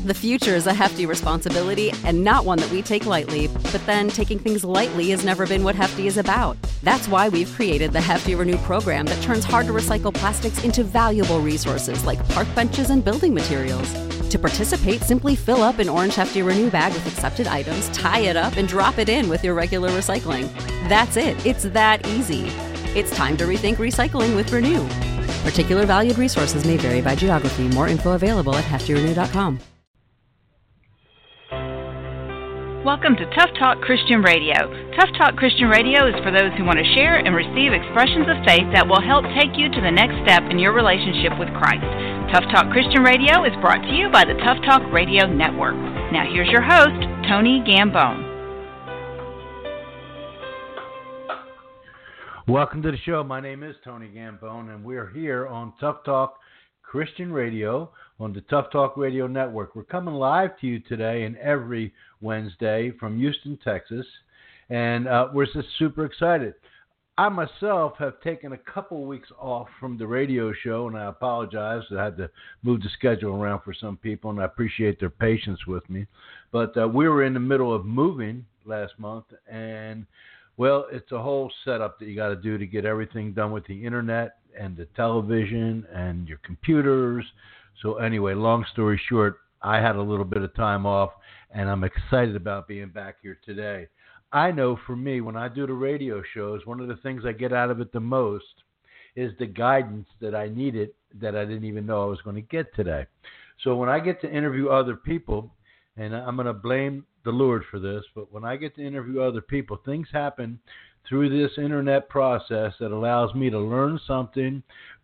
The future is a hefty responsibility and not one that we take lightly, but then taking things lightly has never been what Hefty is about. That's why we've created the Hefty Renew program that turns hard-to-recycle plastics into valuable resources like park benches and building materials. To participate, simply fill up an orange Hefty Renew bag with accepted items, tie it up, and drop it in with your regular recycling. That's it. It's that easy. It's time to rethink recycling with Renew. Particular valued resources may vary by geography. More info available at heftyrenew.com. Welcome to Tough Talk Christian Radio. Tough Talk Christian Radio is for those who want to share and receive expressions of faith that will help take you to the next step in your relationship with Christ. Tough Talk Christian Radio is brought to you by the Tough Talk Radio Network. Now here's your host, Tony Gambone. Welcome to the show. My name is Tony Gambone, and we're here on Tough Talk Christian Radio on the Tough Talk Radio Network. We're coming live to you today and every Wednesday from Houston, Texas, and we're just super excited. I myself have taken a couple weeks off from the radio show, and I apologize. I had to move the schedule around for some people, and I appreciate their patience with me. But we were in the middle of moving last month, and well, it's a whole setup that you got to do to get everything done with the internet and the television and your computers. So anyway, long story short, I had a little bit of time off, and I'm excited about being back here today. I know for me, when I do the radio shows, one of the things I get out of it the most is the guidance that I needed that I didn't even know I was going to get today. So when I get to interview other people, and I'm going to blame the Lord for this, but when I get to interview other people, things happen through this internet process that allows me to learn something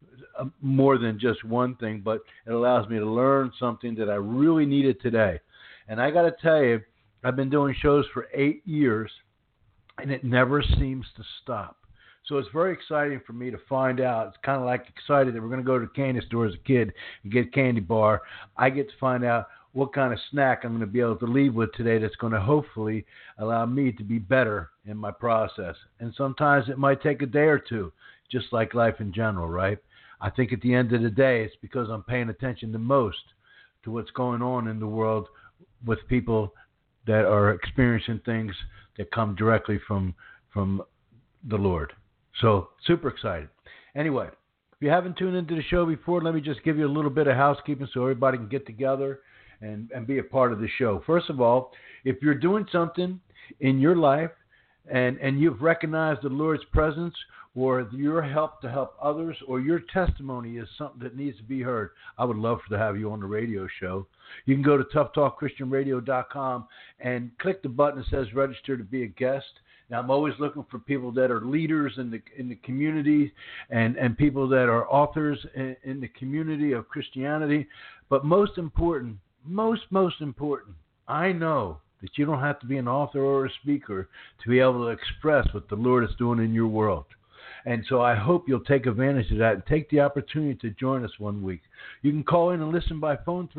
more than just one thing, but it allows me to learn something that I really needed today. And I got to tell you, I've been doing shows for 8 years, and it never seems to stop. So it's very exciting for me to find out. It's kind of like excited that we're going to go to the candy store as a kid and get a candy bar. I get to find out what kind of snack I'm going to be able to leave with today that's going to hopefully allow me to be better in my process. And sometimes it might take a day or two, just like life in general, right? I think at the end of the day, it's because I'm paying attention the most to what's going on in the world with people that are experiencing things that come directly from the Lord. So super excited. Anyway, if you haven't tuned into the show before, let me just give you a little bit of housekeeping so everybody can get together and be a part of the show. First of all, if you're doing something in your life and you've recognized the Lord's presence, or your help to help others, or your testimony is something that needs to be heard, I would love to have you on the radio show. You can go to toughtalkchristianradio.com and click the button that says register to be a guest. Now, I'm always looking for people that are leaders in the community and people that are authors in the community of Christianity. But most important, I know that you don't have to be an author or a speaker to be able to express what the Lord is doing in your world. And so I hope you'll take advantage of that and take the opportunity to join us one week. You can call in and listen by phone,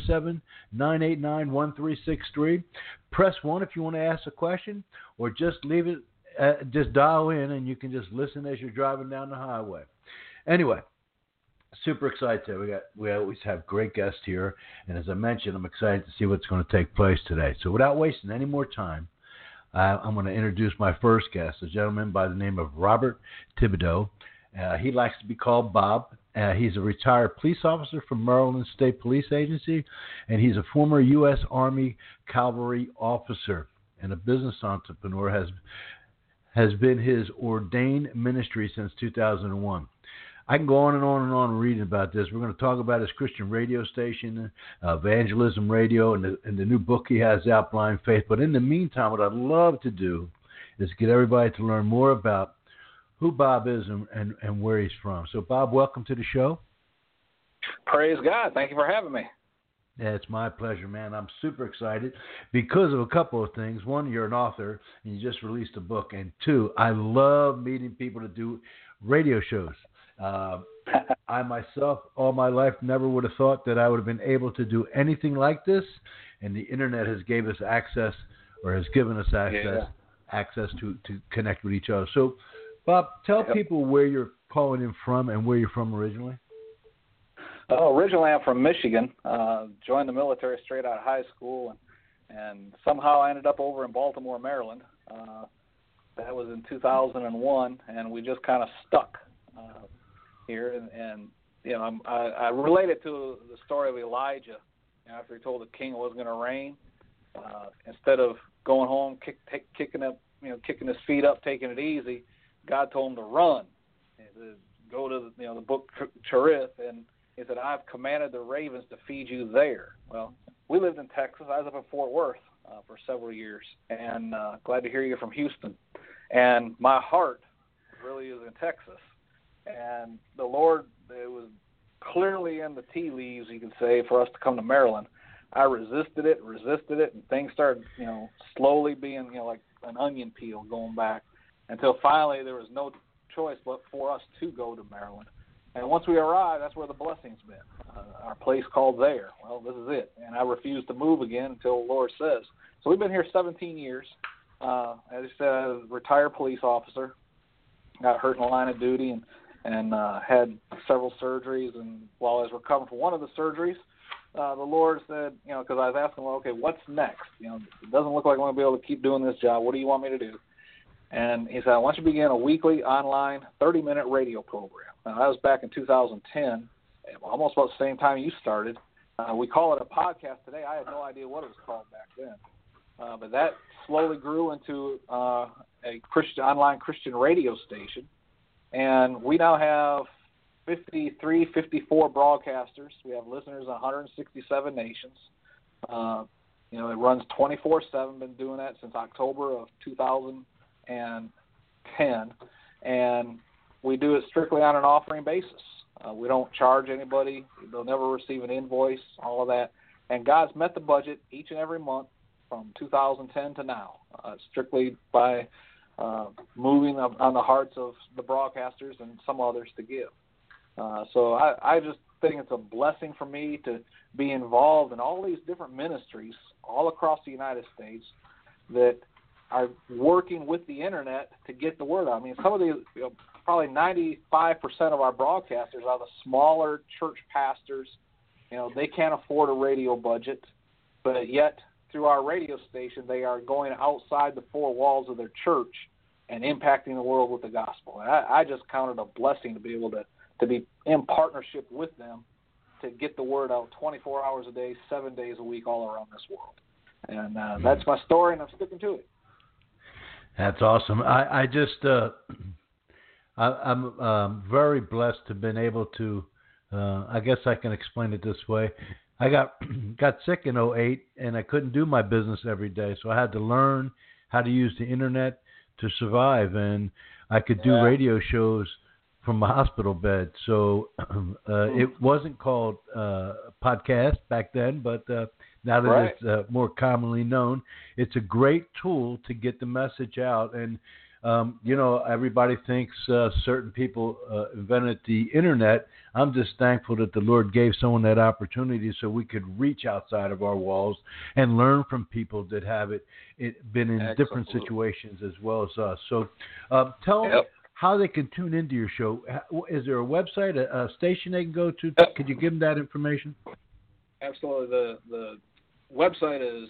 347-989-1363. Press 1 if you want to ask a question, or just leave it, just dial in, and you can just listen as you're driving down the highway. Anyway, super excited. We always have great guests here, and as I mentioned, I'm excited to see what's going to take place today. So without wasting any more time, I'm going to introduce my first guest, a gentleman by the name of Robert Thibodeau. He likes to be called Bob. He's a retired police officer from Maryland State Police Agency, and he's a former U.S. Army Cavalry officer and a business entrepreneur. Has been his ordained ministry since 2001. I can go on and on and on reading about this. We're going to talk about his Christian radio station, Evangelism Radio, and the new book he has out, Blind Faith. But in the meantime, what I'd love to do is get everybody to learn more about who Bob is and where he's from. So, Bob, welcome to the show. Praise God. Thank you for having me. Yeah, it's my pleasure, man. I'm super excited because of a couple of things. One, you're an author, and you just released a book. And two, I love meeting people to do radio shows. I myself, all my life, never would have thought that I would have been able to do anything like this, and the internet has given us access to connect with each other. So, Bob, tell people where you're calling in from and where you're from originally. Originally, I'm from Michigan. Joined the military straight out of high school, and somehow I ended up over in Baltimore, Maryland. That was in 2001, and we just kind of stuck here. And you know, I relate it to the story of Elijah. After he told the king it wasn't going to rain, instead of going home, kicking his feet up, taking it easy, God told him to run, to go to the book Cherith, and he said, "I've commanded the ravens to feed you there." Well, we lived in Texas. I was up in Fort Worth for several years, and glad to hear you're from Houston. And my heart really is in Texas, and the Lord, it was clearly in the tea leaves, you could say, for us to come to Maryland. I resisted it, and things started, slowly being, like an onion peel going back, until finally there was no choice but for us to go to Maryland. And once we arrived, that's where the blessing's been. Our place called there. Well, this is it. And I refuse to move again until the Lord says. So we've been here 17 years. As I said, I was a retired police officer. Got hurt in the line of duty and had several surgeries. And while I was recovering from one of the surgeries, the Lord said, because I was asking, well, okay, what's next? It doesn't look like I'm going to be able to keep doing this job. What do you want me to do? And he said, I want you to begin a weekly online 30-minute radio program. Now, that was back in 2010, almost about the same time you started. We call it a podcast today. I had no idea what it was called back then. But that slowly grew into a online Christian radio station. And we now have 54 broadcasters. We have listeners in 167 nations. It runs 24/7. Been doing that since October of 2010, and we do it strictly on an offering basis. We don't charge anybody. They'll never receive an invoice, all of that. And God's met the budget each and every month from 2010 to now, strictly by moving on the hearts of the broadcasters and some others to give. So I just think it's a blessing for me to be involved in all these different ministries all across the United States that are working with the internet to get the word out. I mean, some of the, probably 95% of our broadcasters are the smaller church pastors. They can't afford a radio budget, but yet through our radio station, they are going outside the four walls of their church and impacting the world with the gospel. And I just count it a blessing to be able to be in partnership with them to get the word out 24 hours a day, 7 days a week, all around this world. And that's my story, and I'm sticking to it. That's awesome. I'm very blessed to have been able to, I guess I can explain it this way. I got sick in 2008, and I couldn't do my business every day, so I had to learn how to use the internet to survive, and I could do radio shows from a hospital bed. So it wasn't called podcast back then, but now that it's more commonly known, it's a great tool to get the message out. And, everybody thinks certain people invented the internet. I'm just thankful that the Lord gave someone that opportunity so we could reach outside of our walls and learn from people that have been in different situations as well as us. So tell them how they can tune into your show. Is there a website, a station they can go to? Could you give them that information? Absolutely. The website is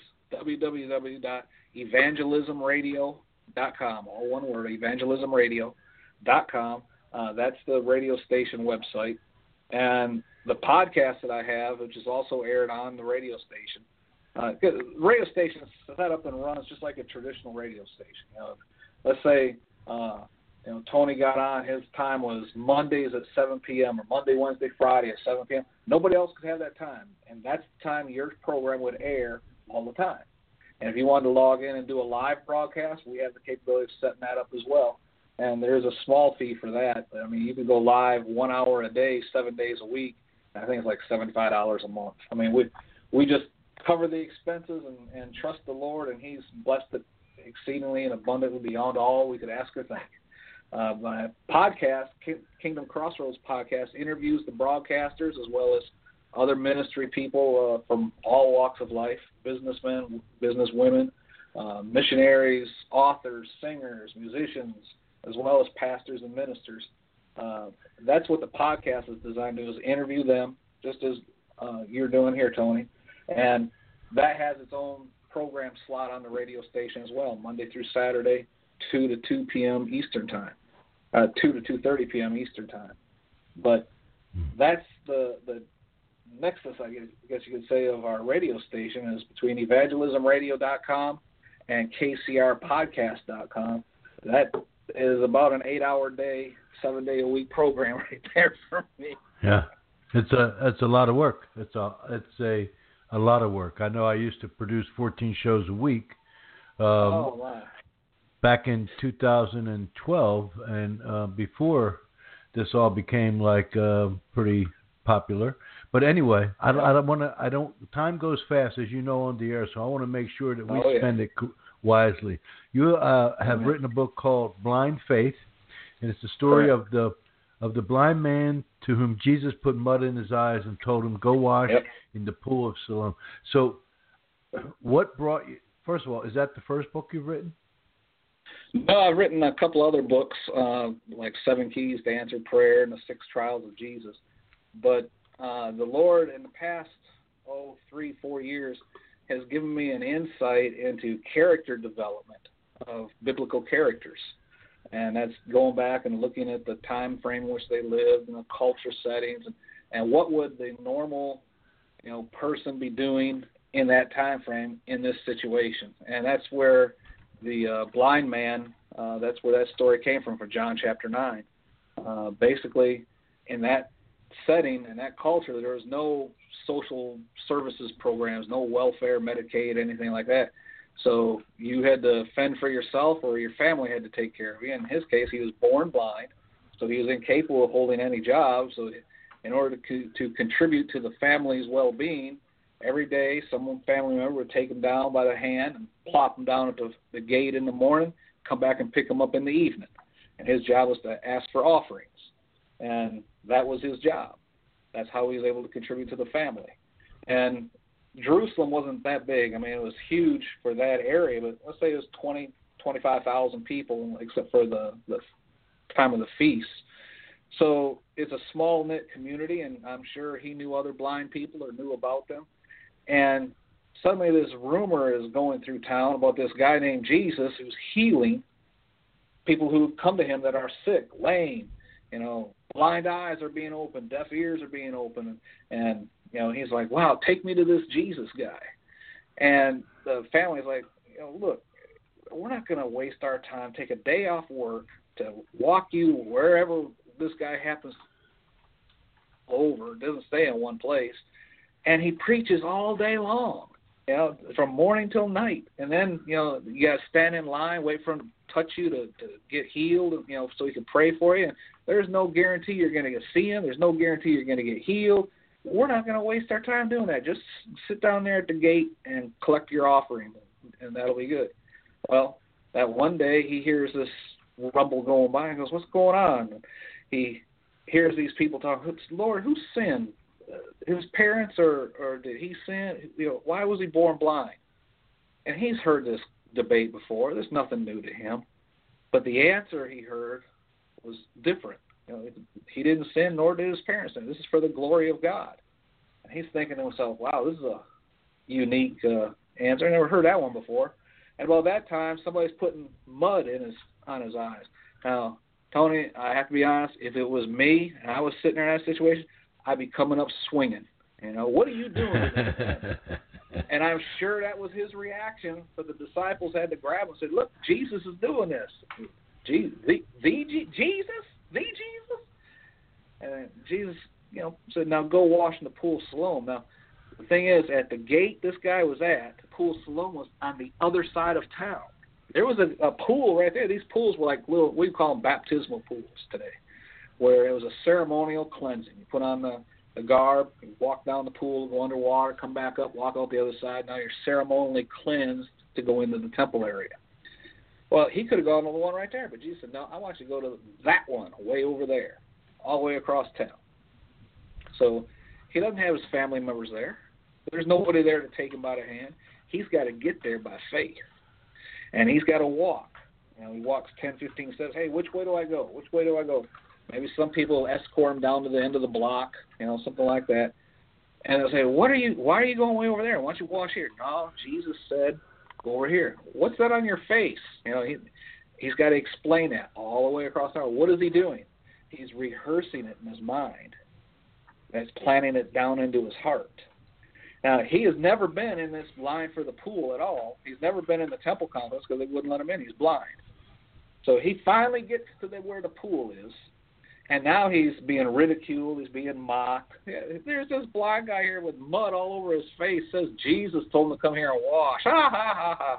www.evangelismradio.com, all one word, evangelismradio.com. That's the radio station website. And the podcast that I have, which is also aired on the radio station, the radio station is set up and runs just like a traditional radio station. Let's say Tony got on, his time was Mondays at 7 p.m. or Monday, Wednesday, Friday at 7 p.m. Nobody else could have that time, and that's the time your program would air all the time. And if you wanted to log in and do a live broadcast, we have the capability of setting that up as well. And there's a small fee for that. I mean, you can go live 1 hour a day, 7 days a week. I think it's like $75 a month. I mean, we just cover the expenses and trust the Lord, and He's blessed it exceedingly and abundantly beyond all we could ask or think. My podcast, Kingdom Crossroads Podcast, interviews the broadcasters as well as other ministry people from all walks of life, businessmen, businesswomen, missionaries, authors, singers, musicians, as well as pastors and ministers. That's what the podcast is designed to do, is interview them just as you're doing here, Tony. And that has its own program slot on the radio station as well, Monday through Saturday, 2 to 2 p.m. Eastern Time, 2 to 2:30 p.m. Eastern Time. But that's the nexus, I guess you could say, of our radio station is between evangelismradio.com and kcrpodcast.com. That is about an 8-hour day, 7-day-a-week program right there for me. Yeah, it's a lot of work. It's a lot of work. I know I used to produce 14 shows a week back in 2012, and before this all became like pretty popular. But anyway, I don't want to. Time goes fast, as you know, on the air. So I want to make sure that we spend it wisely. You have written a book called Blind Faith, and it's the story of the blind man to whom Jesus put mud in his eyes and told him, "Go wash in the pool of Siloam." So, what brought you? First of all, is that the first book you've written? No, I've written a couple other books, like 7 Keys to Answered Prayer and the 6 Trials of Jesus. But the Lord, in the past 3-4 years, has given me an insight into character development of biblical characters. And that's going back and looking at the time frame in which they lived and the culture settings and what would the normal, person be doing in that time frame in this situation. And that's where the blind man, that's where that story came from for John chapter 9. Basically, in that setting, in that culture, there was no social services programs, no welfare, Medicaid, anything like that. So you had to fend for yourself or your family had to take care of you. In his case, he was born blind, so he was incapable of holding any job. So in order to contribute to the family's well-being, every day some family member would take him down by the hand and plop him down at the gate in the morning, come back and pick him up in the evening. And his job was to ask for offerings. And that was his job. That's how he was able to contribute to the family. And Jerusalem wasn't that big. I mean, it was huge for that area, but let's say it was 25,000 people, except for the time of the feast. So it's a small-knit community, and I'm sure he knew other blind people or knew about them. And suddenly this rumor is going through town about this guy named Jesus who's healing people who come to him that are sick, lame, blind eyes are being opened, deaf ears are being opened, and he's like, wow, take me to this Jesus guy. And the family's like, look, we're not going to waste our time, take a day off work to walk you wherever this guy happens over, doesn't stay in one place. And he preaches all day long, from morning till night. And then, you got to stand in line, wait for him to touch you to get healed, so he can pray for you. And there's no guarantee you're going to see him. There's no guarantee you're going to get healed. We're not going to waste our time doing that. Just sit down there at the gate and collect your offering, and that'll be good. Well, that one day he hears this rumble going by and goes, what's going on? And he hears these people talking, Lord, who sinned? His parents or did he sin? Why was he born blind? And he's heard this debate before. There's nothing new to him. But the answer he heard was different. He didn't sin, nor did his parents sin. This is for the glory of God. And he's thinking to himself, wow, this is a unique answer. I never heard that one before. And about that time, somebody's putting mud on his eyes. Now, Tony, I have to be honest, if it was me and I was sitting there in that situation, I'd be coming up swinging. What are you doing? And I'm sure that was his reaction, but the disciples had to grab him and said, look, Jesus is doing this. Jesus? And Jesus, said, now go wash in the pool of Siloam. Now, the thing is, at the gate this guy was at, the pool of Siloam was on the other side of town. There was a pool right there. These pools were like little, we call them baptismal pools today, where it was a ceremonial cleansing. You put on the garb, you walk down the pool, go underwater, come back up, walk out the other side. Now you're ceremonially cleansed to go into the temple area. Well, he could have gone to the one right there, but Jesus said, no, I want you to go to that one way over there, all the way across town. So he doesn't have his family members there. There's nobody there to take him by the hand. He's got to get there by faith. And he's got to walk. He walks 10, 15 steps. Hey, which way do I go? Which way do I go? Maybe some people escort him down to the end of the block, something like that. And they'll say, why are you going way over there? Why don't you wash here? No, Jesus said, go over here. What's that on your face? He's got to explain that all the way across the hour. What is he doing? He's rehearsing it in his mind. That's planning it down into his heart. Now, he has never been in this line for the pool at all. He's never been in the temple complex because they wouldn't let him in. He's blind. So he finally gets to where the pool is, and now he's being ridiculed. He's being mocked. There's this blind guy here with mud all over his face. Says Jesus told him to come here and wash. Ha, ha, ha, ha,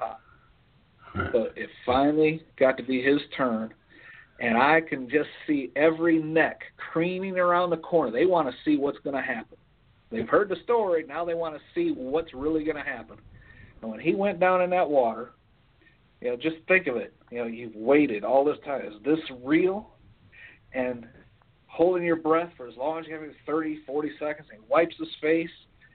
ha. So it finally got to be his turn, and I can just see every neck craning around the corner. They want to see what's going to happen. They've heard the story. Now they want to see what's really going to happen. And when he went down in that water, just think of it. You've waited all this time. Is this real? And holding your breath for as long as you have, 30, 40 seconds, and he wipes his face.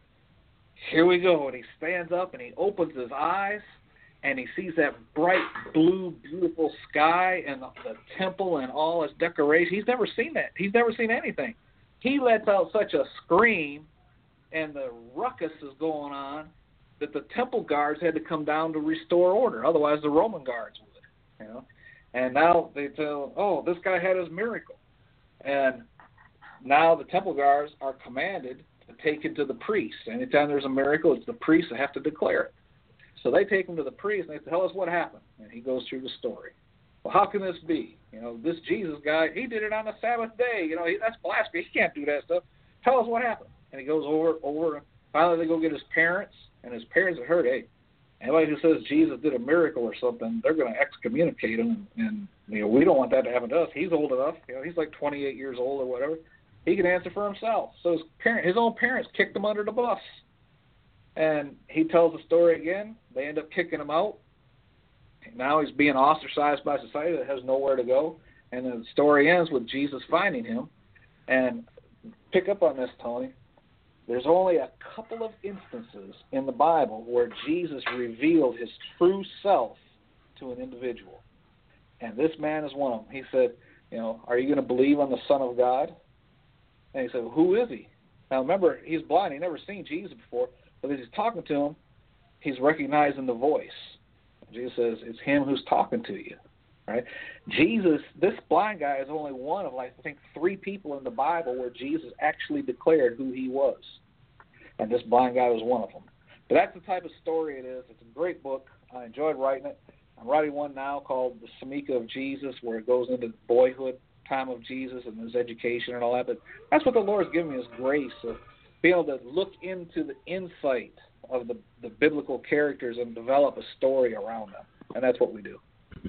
Here we go. And he stands up and he opens his eyes and he sees that bright blue, beautiful sky and the temple and all its decoration. He's never seen that. He's never seen anything. He lets out such a scream, and the ruckus is going on, that the temple guards had to come down to restore order. Otherwise, the Roman guards would. And now they tell, this guy had his miracle. And now the temple guards are commanded to take him to the priest. Anytime there's a miracle, it's the priests that have to declare it. So they take him to the priest, and they tell us what happened. And he goes through the story. Well, how can this be? This Jesus guy, he did it on the Sabbath day. That's blasphemy. He can't do that stuff. Tell us what happened. And he goes over. Finally, they go get his parents, and his parents have heard, hey, anybody who says Jesus did a miracle or something, they're going to excommunicate him. And we don't want that to happen to us. He's old enough. He's like 28 years old or whatever. He can answer for himself. So his own parents kicked him under the bus. And he tells the story again. They end up kicking him out. Now he's being ostracized by society that has nowhere to go. And the story ends with Jesus finding him. And pick up on this, Tony. There's only a couple of instances in the Bible where Jesus revealed his true self to an individual. And this man is one of them. He said, are you going to believe on the Son of God? And he said, well, who is he? Now remember, he's blind. He'd never seen Jesus before. But as he's talking to him, he's recognizing the voice. Jesus says, it's him who's talking to you. Right? Jesus, this blind guy is only one of, I think, 3 people in the Bible where Jesus actually declared who he was. And this blind guy was one of them. But that's the type of story it is. It's a great book. I enjoyed writing it. I'm writing one now called The Samika of Jesus, where it goes into the boyhood time of Jesus and his education and all that. But that's what the Lord's given me, is grace of being able to look into the insight of the biblical characters and develop a story around them. And that's what we do.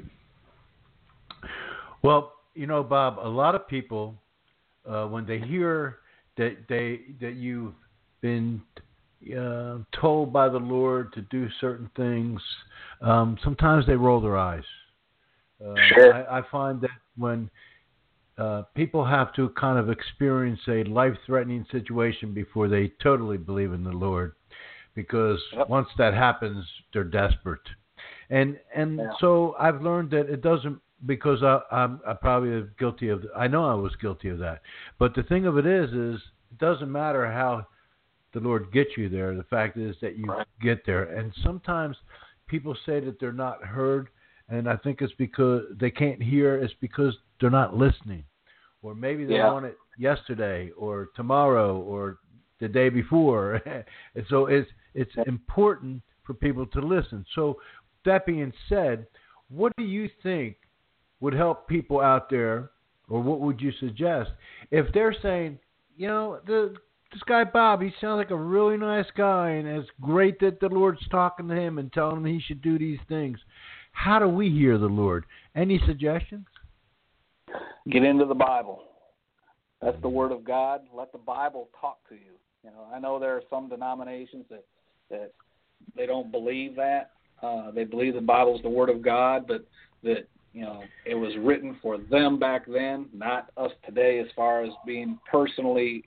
Well, Bob, a lot of people, when they hear that you've been told by the Lord to do certain things, sometimes they roll their eyes. Sure. I find that when people have to kind of experience a life-threatening situation before they totally believe in the Lord, because once that happens, they're desperate. And so I've learned that it doesn't, because I'm probably guilty of, I know I was guilty of that. But the thing of it is it doesn't matter how the Lord gets you there. The fact is that you get there. And sometimes people say that they're not heard, and I think it's because they can't hear. It's because they're not listening. Or maybe they want it yesterday or tomorrow or the day before. And so it's important for people to listen. So that being said, what do you think would help people out there, or what would you suggest if they're saying, this guy Bob, he sounds like a really nice guy, and it's great that the Lord's talking to him and telling him he should do these things. How do we hear the Lord? Any suggestions? Get into the Bible. That's the Word of God. Let the Bible talk to you. I know there are some denominations that they don't believe that. They believe the Bible is the Word of God, but that it was written for them back then, not us today, as far as being personally,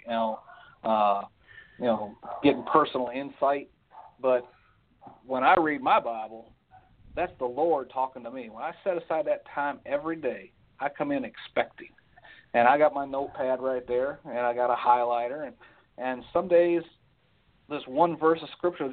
getting personal insight. But when I read my Bible, that's the Lord talking to me. When I set aside that time every day, I come in expecting. And I got my notepad right there, and I got a highlighter. And some days this one verse of Scripture.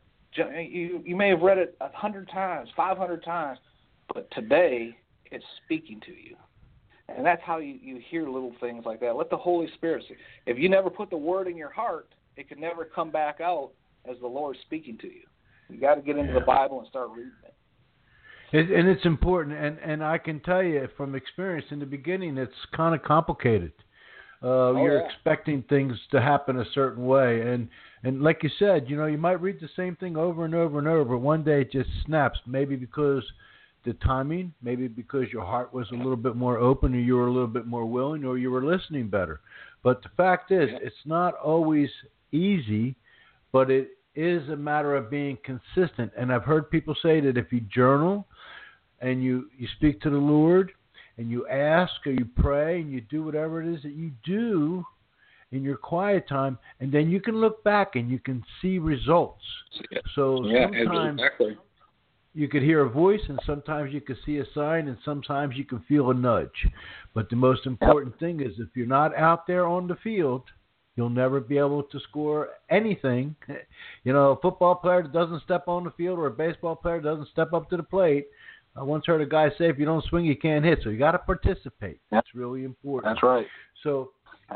You may have read it 100 times, 500 times, but today it's speaking to you. And that's how you hear little things like that. Let the Holy Spirit see. If you never put the word in your heart, it can never come back out as the Lord's speaking to you. You got to get into the Bible and start reading it. And it's important. And I can tell you from experience, in the beginning, it's kind of complicated. You're expecting things to happen a certain way. And like you said, you might read the same thing over and over and over, but one day it just snaps, maybe because the timing, maybe because your heart was a little bit more open, or you were a little bit more willing, or you were listening better. But the fact is, it's not always easy, but it is a matter of being consistent. And I've heard people say that if you journal and you speak to the Lord and you ask or you pray and you do whatever it is that you do in your quiet time, and then you can look back and you can see results. So sometimes you could hear a voice, and sometimes you could see a sign, and sometimes you can feel a nudge. But the most important thing is, if you're not out there on the field, you'll never be able to score anything. A football player that doesn't step on the field, or a baseball player that doesn't step up to the plate. I once heard a guy say, if you don't swing, you can't hit. So you got to participate. That's really important. That's right. So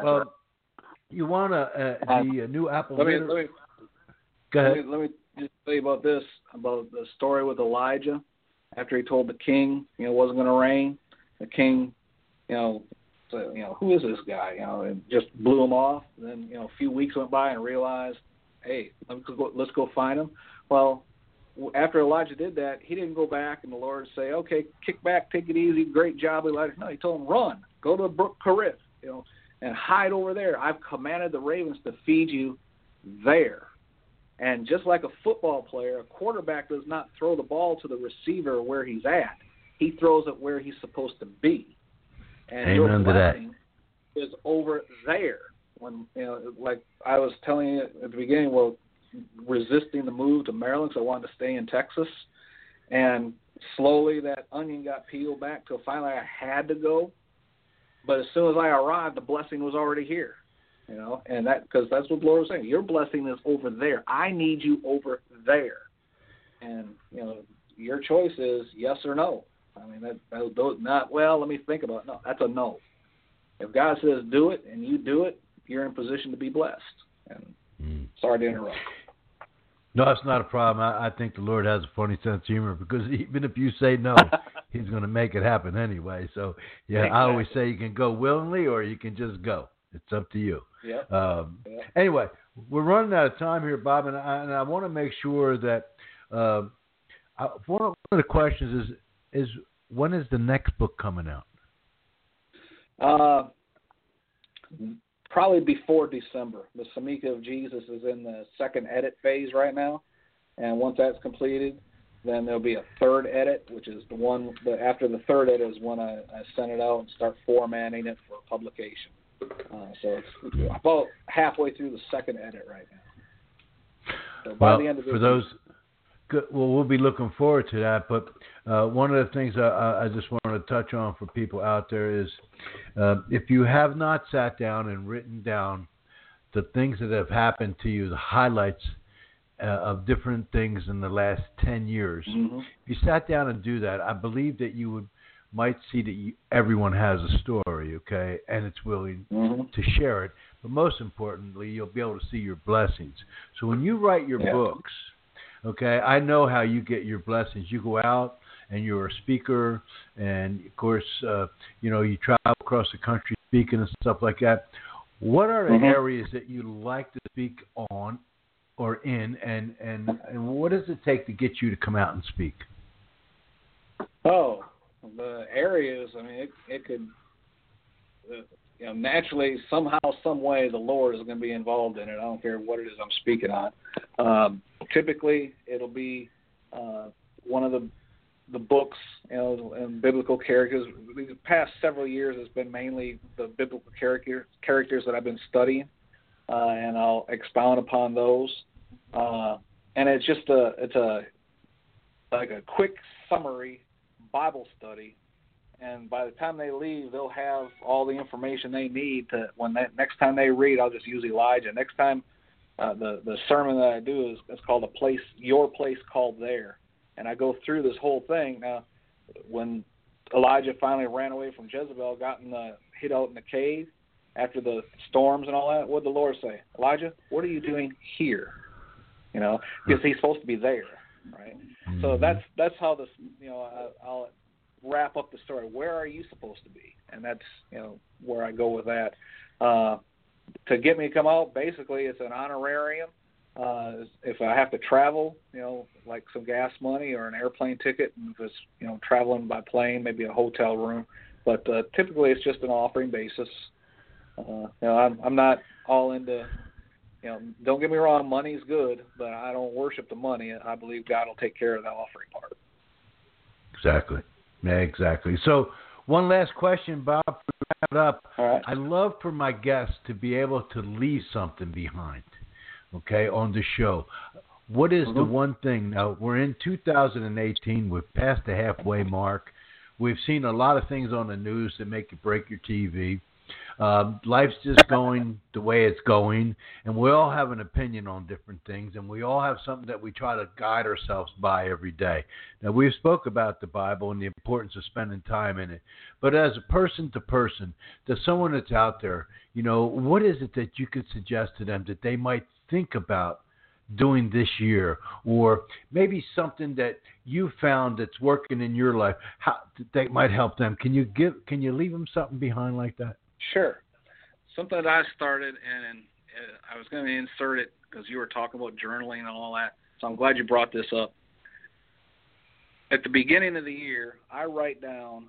you want the new Apple. Go ahead. Let me just tell you about this, about the story with Elijah. After he told the king, it wasn't going to rain, the king, said, who is this guy? And just blew him off. And then, a few weeks went by and realized, hey, let's go find him. Well, after Elijah did that, he didn't go back and the Lord say, okay, kick back, take it easy, great job, Elijah. No, he told him, run, go to Brook Cherith, and hide over there. I've commanded the ravens to feed you there. And just like a football player, a quarterback does not throw the ball to the receiver where he's at. He throws it where he's supposed to be. And your blessing is over there. When like I was telling you at the beginning, resisting the move to Maryland because I wanted to stay in Texas. And slowly that onion got peeled back till finally I had to go. But as soon as I arrived, the blessing was already here. And because that's what the Lord was saying. Your blessing is over there. I need you over there. And, your choice is yes or no. I mean, let me think about it. No, that's a no. If God says do it and you do it, you're in position to be blessed. And sorry to interrupt. No, it's not a problem. I think the Lord has a funny sense of humor, because even if you say no, He's going to make it happen anyway. So, exactly. I always say you can go willingly or you can just go. It's up to you. Anyway, we're running out of time here, Bob, and I want to make sure that one of the questions is when is the next book coming out? Probably before December. The Samika of Jesus is in the second edit phase right now, and once that's completed, then there'll be a third edit, which is the one that after the third edit is when I send it out and start formatting it for publication. So it's about halfway through the second edit right now. So by the end of this good, we'll be looking forward to that. But one of the things I just want to touch on for people out there is if you have not sat down and written down the things that have happened to you, the highlights of different things in the last 10 years, if you sat down and do that, I believe that you might see that everyone has a story, okay, and it's willing to share it. But most importantly, you'll be able to see your blessings. So when you write your books, okay, I know how you get your blessings. You go out and you're a speaker, and of course, you travel across the country speaking and stuff like that. What are the areas that you like to speak on or in, and what does it take to get you to come out and speak? Oh, the areas, I mean, it could, naturally, somehow, some way, the Lord is going to be involved in it. I don't care what it is I'm speaking on. Typically, it'll be one of the books, and biblical characters. The past several years, it's been mainly the biblical characters that I've been studying, and I'll expound upon those. And it's just like a quick summary Bible study, and by the time they leave, they'll have all the information they need to. Next time they read, I'll just use Elijah. Next time the sermon that I do is it's called Your Place Called There, and I go through this whole thing. Now, when Elijah finally ran away from Jezebel, hid out in the cave after the storms and all that, what did the Lord say? Elijah, what are you doing here? Because he's supposed to be there, right? Mm-hmm. So that's how this, I'll wrap up the story. Where are you supposed to be? And that's, where I go with that. To get me to come out, basically, it's an honorarium. If I have to travel, like some gas money or an airplane ticket, and if it's, traveling by plane, maybe a hotel room. But typically it's just an offering basis. I'm not all into, don't get me wrong, money's good, but I don't worship the money. I believe God will take care of the offering part. Exactly. So one last question, Bob, to wrap it up. All right. I love for my guests to be able to leave something behind, okay, on the show. What is the one thing? Now, we're in 2018. We've passed the halfway mark. We've seen a lot of things on the news that make you break your TV. Life's just going the way it's going, and we all have an opinion on different things, and we all have something that we try to guide ourselves by every day. Now, we've spoke about the Bible and the importance of spending time in it, but as a person to person, to someone that's out there, what is it that you could suggest to them that they might think about doing this year, or maybe something that you found that's working in your life that might help them? Can you leave them something behind like that? Sure. Something that I started, and I was going to insert it because you were talking about journaling and all that, so I'm glad you brought this up. At the beginning of the year, I write down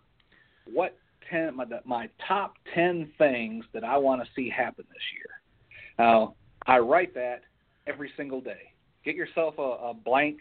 my top 10 things that I want to see happen this year. Now, I write that every single day. Get yourself a blank,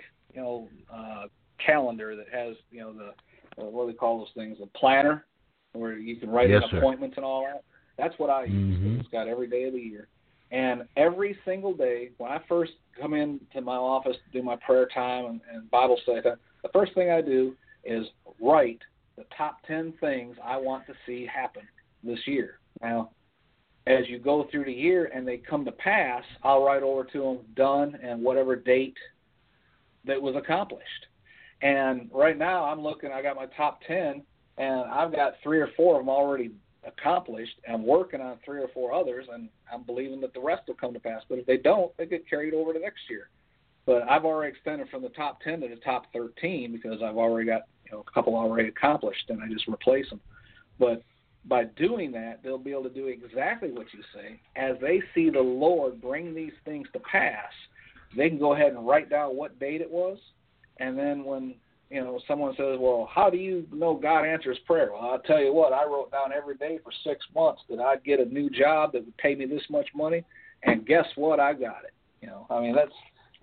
calendar that has, what do we call those things, a planner, where you can write in appointments and all that. That's what I use. Mm-hmm. It's got every day of the year. And every single day, when I first come into my office to do my prayer time and Bible study, the first thing I do is write the top 10 things I want to see happen this year. Now, as you go through the year and they come to pass, I'll write over to them done and whatever date that was accomplished. And right now I got my top 10, and I've got 3 or 4 of them already accomplished. I'm working on 3 or 4 others, and I'm believing that the rest will come to pass. But if they don't, they get carried over to next year. But I've already extended from the top 10 to the top 13 because I've already got a couple already accomplished, and I just replace them. But by doing that, they'll be able to do exactly what you say. As they see the Lord bring these things to pass, they can go ahead and write down what date it was, and then when someone says, well, how do you know God answers prayer? Well, I'll tell you what, I wrote down every day for 6 months that I'd get a new job that would pay me this much money, and guess what? I got it. That's,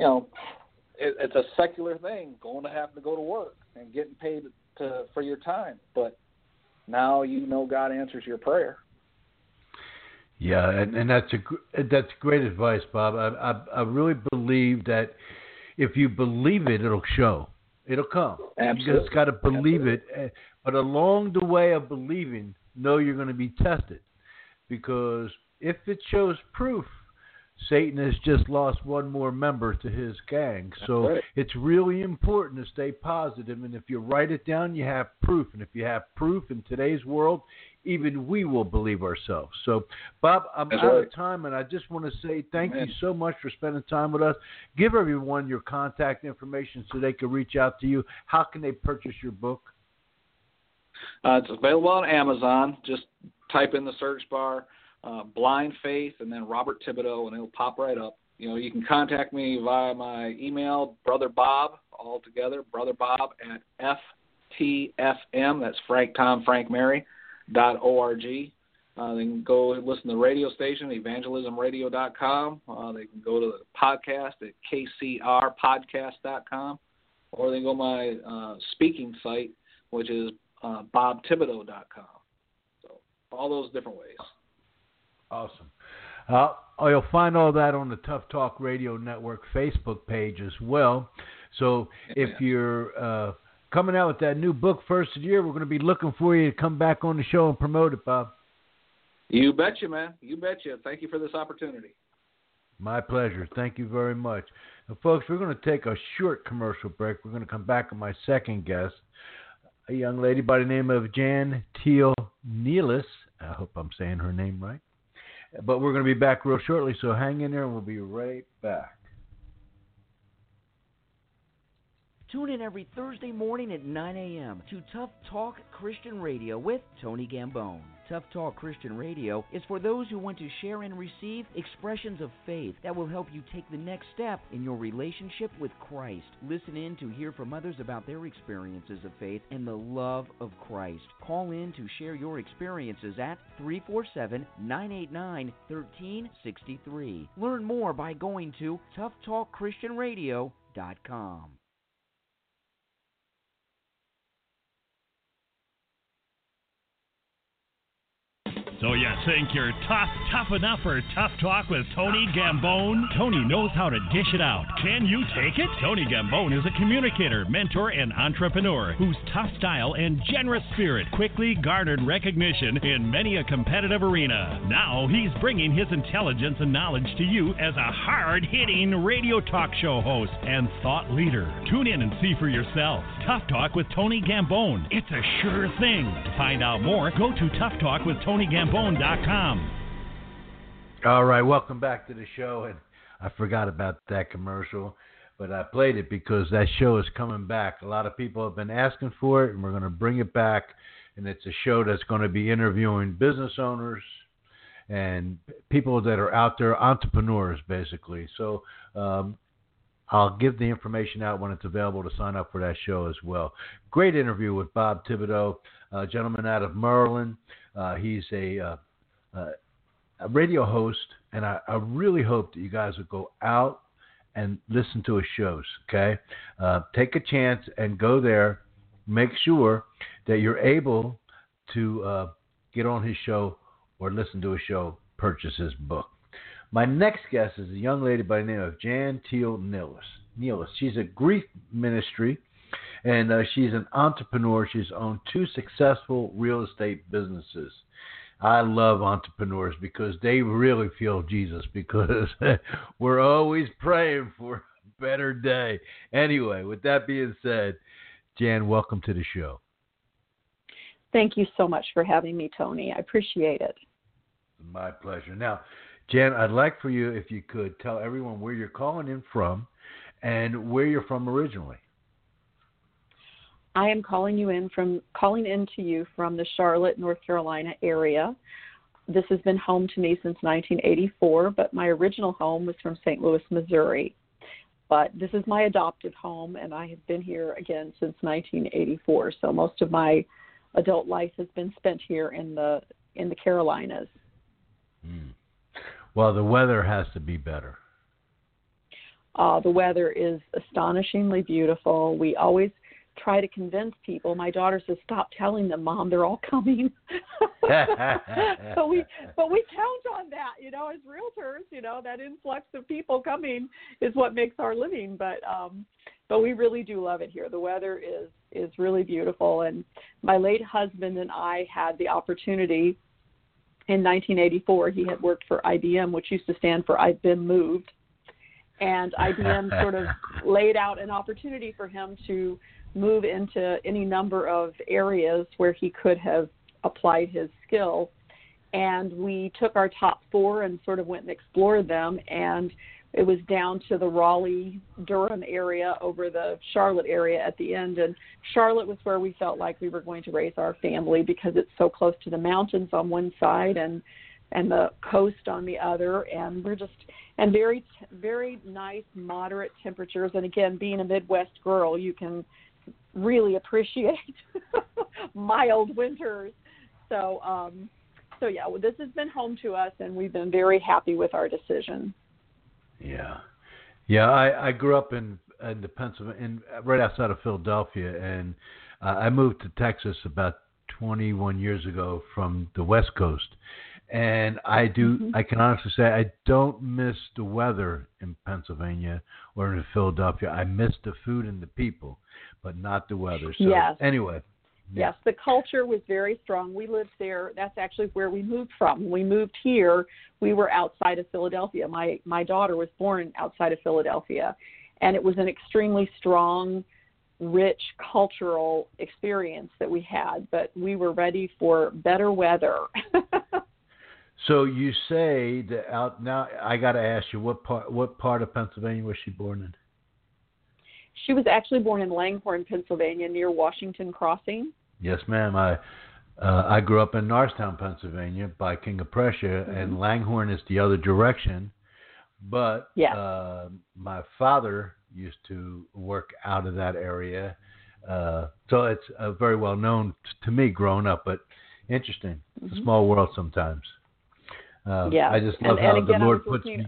it's a secular thing, having to go to work and getting paid for your time. But now God answers your prayer. Yeah, and that's great advice, Bob. I really believe that if you believe it, it'll show. It'll come. Absolutely. You just got to believe it. But along the way of believing, know you're going to be tested. Because if it shows proof, Satan has just lost one more member to his gang. So It's really important to stay positive. And if you write it down, you have proof. And if you have proof in today's world, even we will believe ourselves. So, Bob, I'm out of time, and I just want to say thank you so much for spending time with us. Give everyone your contact information so they can reach out to you. How can they purchase your book? It's available on Amazon. Just type in the search bar, Blind Faith, and then Robert Thibodeau, and it'll pop right up. You can contact me via my email, Brother Bob, all together, Brother Bob at FTFM, that's Frank Tom Frank Mary, .org. They can go listen to the radio station, evangelismradio.com. They can go to the podcast at kcrpodcast.com, or they can go to my speaking site, which is bobthibodeau.com. So all those different ways. Awesome. You'll find all that on the Tough Talk Radio Network Facebook page as well. So if you're coming out with that new book first of the year, we're going to be looking for you to come back on the show and promote it, Bob. You betcha, man. You betcha. Thank you for this opportunity. My pleasure. Thank you very much. Now, folks, we're going to take a short commercial break. We're going to come back with my second guest, a young lady by the name of Jan Teal Nealis. I hope I'm saying her name right. But we're going to be back real shortly, so hang in there and we'll be right back. Tune in every Thursday morning at 9 a.m. to Tough Talk Christian Radio with Tony Gambone. Tough Talk Christian Radio is for those who want to share and receive expressions of faith that will help you take the next step in your relationship with Christ. Listen in to hear from others about their experiences of faith and the love of Christ. Call in to share your experiences at 347-989-1363. Learn more by going to toughtalkchristianradio.com. So you think you're tough enough for Tough Talk with Tony Gambone? Tony knows how to dish it out. Can you take it? Tony Gambone is a communicator, mentor, and entrepreneur whose tough style and generous spirit quickly garnered recognition in many a competitive arena. Now he's bringing his intelligence and knowledge to you as a hard-hitting radio talk show host and thought leader. Tune in and see for yourself. Tough Talk with Tony Gambone. It's a sure thing. To find out more, go to toughtalkwithtonyGambone.com. All right, welcome back to the show. And I forgot about that commercial, but I played it because that show is coming back. A lot of people have been asking for it, and we're going to bring it back. And it's a show that's going to be interviewing business owners and people that are out there, entrepreneurs, basically. So I'll give the information out when it's available to sign up for that show as well. Great interview with Bob Thibodeau, a gentleman out of Maryland. He's a radio host, and I really hope that you guys will go out and listen to his shows, okay? Take a chance and go there. Make sure that you're able to get on his show or listen to his show, purchase his book. My next guest is a young lady by the name of Jan Teal Nealis. She's a grief ministry, and she's an entrepreneur. She's owned 2 successful real estate businesses. I love entrepreneurs because they really feel Jesus, because we're always praying for a better day. Anyway, with that being said, Jan, welcome to the show. Thank you so much for having me, Tony. I appreciate it. My pleasure. Now, Jan, I'd like for you, if you could, tell everyone where you're calling in from and where you're from originally. I am calling in to you from the Charlotte, North Carolina area. This has been home to me since 1984, but my original home was from St. Louis, Missouri. But this is my adopted home, and I have been here again since 1984. So most of my adult life has been spent here in the Carolinas. Well, the weather has to be better. The weather is astonishingly beautiful. We always try to convince people. My daughter says, "Stop telling them, Mom, they're all coming." but we count on that, as realtors. That influx of people coming is what makes our living. But we really do love it here. The weather is really beautiful. And my late husband and I had the opportunity in 1984. He had worked for IBM, which used to stand for I've Been Moved. And IBM sort of laid out an opportunity for him to move into any number of areas where he could have applied his skill. And we took our top 4 and sort of went and explored them. And it was down to the Raleigh-Durham area over the Charlotte area at the end. And Charlotte was where we felt like we were going to raise our family because it's so close to the mountains on one side and the coast on the other. And we're just, and very, very nice, moderate temperatures. And again, being a Midwest girl, you can really appreciate mild winters. So yeah, well, this has been home to us, and we've been very happy with our decision. Yeah. I grew up in the Pennsylvania, right outside of Philadelphia, and I moved to Texas about 21 years ago from the West Coast. And I can honestly say I don't miss the weather in Pennsylvania or in Philadelphia. I miss the food and the people, but not the weather. So yes. Anyway, Yes, the culture was very strong. We lived there. That's actually where we moved from. When we moved here, we were outside of Philadelphia. My daughter was born outside of Philadelphia, and it was an extremely strong, rich cultural experience that we had, but we were ready for better weather. So you say that out now. I got to ask you, what part of Pennsylvania was she born in? She was actually born in Langhorne, Pennsylvania, near Washington Crossing. Yes, ma'am. I grew up in Norristown, Pennsylvania, by King of Prussia, and Langhorne is the other direction. But my father used to work out of that area, so it's very well known to me growing up. But interesting, it's a small world sometimes. I just love how the Lord puts me.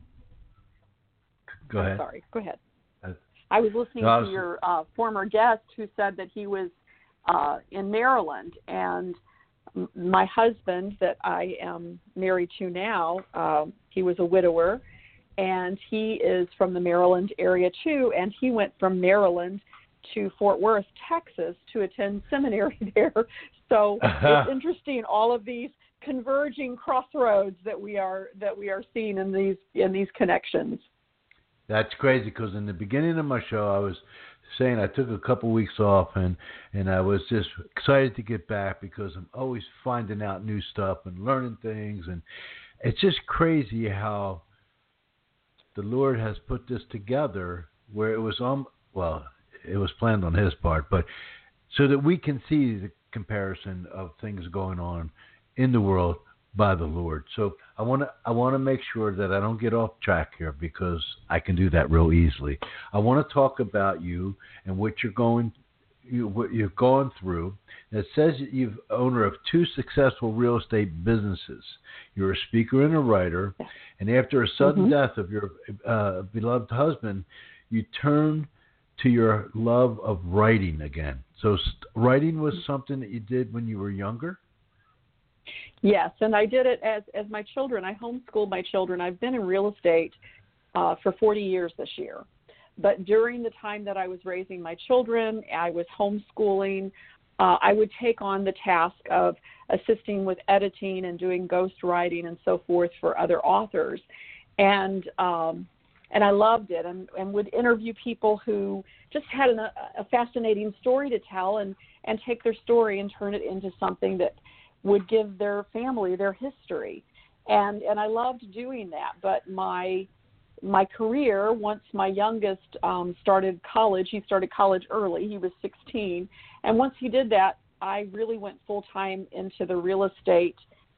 Go ahead. Sorry, go ahead. I was listening to your former guest who said that he was in Maryland, and my husband that I am married to now, he was a widower, and he is from the Maryland area too, and he went from Maryland to Fort Worth, Texas to attend seminary there. So it's interesting, all of these converging crossroads that we are seeing in these connections. That's crazy, because in the beginning of my show, I was saying I took a couple weeks off, and I was just excited to get back because I'm always finding out new stuff and learning things, and it's just crazy how the Lord has put this together where it was it was planned on His part, but so that we can see the comparison of things going on in the world by the Lord. So I want to make sure that I don't get off track here, because I can do that real easily. I want to talk about you and what you're going through. It says that you're owner of 2 successful real estate businesses. You're a speaker and a writer, and after a sudden death of your beloved husband, you turn to your love of writing again. So writing was something that you did when you were younger? Yes, and I did it as my children. I homeschooled my children. I've been in real estate for 40 years this year. But during the time that I was raising my children, I was homeschooling. I would take on the task of assisting with editing and doing ghostwriting and so forth for other authors. And I loved it, and would interview people who just had a fascinating story to tell, and take their story and turn it into something that would give their family their history. And I loved doing that. But my career, once my youngest started college, he started college early, he was 16, and once he did that, I really went full-time into the real estate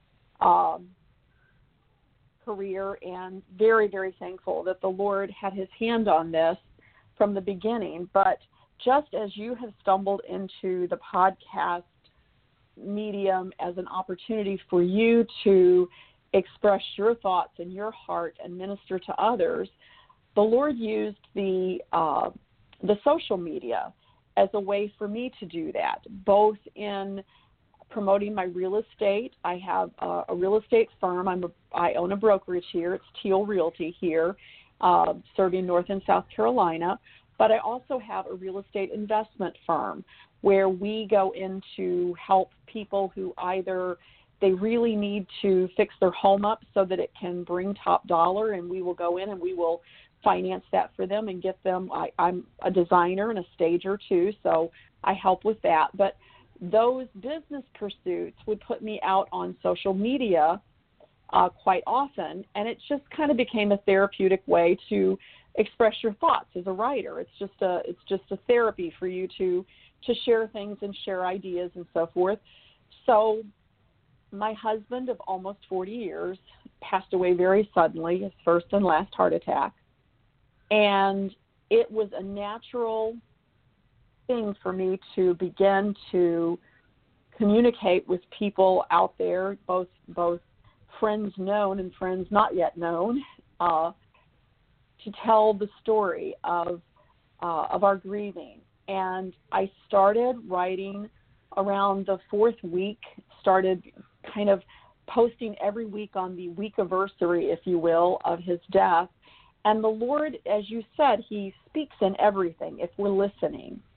career, and very, very thankful that the Lord had His hand on this from the beginning. But just as you have stumbled into the podcast medium as an opportunity for you to express your thoughts and your heart and minister to others, the Lord used the social media as a way for me to do that, both in promoting my real estate. I have a real estate firm. I own a brokerage here. It's Teal Realty here, serving North and South Carolina. But I also have a real estate investment firm where we go in to help people who either they really need to fix their home up so that it can bring top dollar, and we will go in and we will finance that for them and get them. I'm a designer and a stager too, so I help with that. But those business pursuits would put me out on social media quite often, and it just kind of became a therapeutic way to express your thoughts as a writer. It's just a therapy for you to share things and share ideas and so forth. So my husband of almost 40 years passed away very suddenly, his first and last heart attack. And it was a natural thing for me to begin to communicate with people out there, both friends known and friends not yet known, to tell the story of our grieving. And I started writing around the 4th week, started kind of posting every week on the week-iversary, if you will, of his death. And the Lord, as you said, He speaks in everything if we're listening.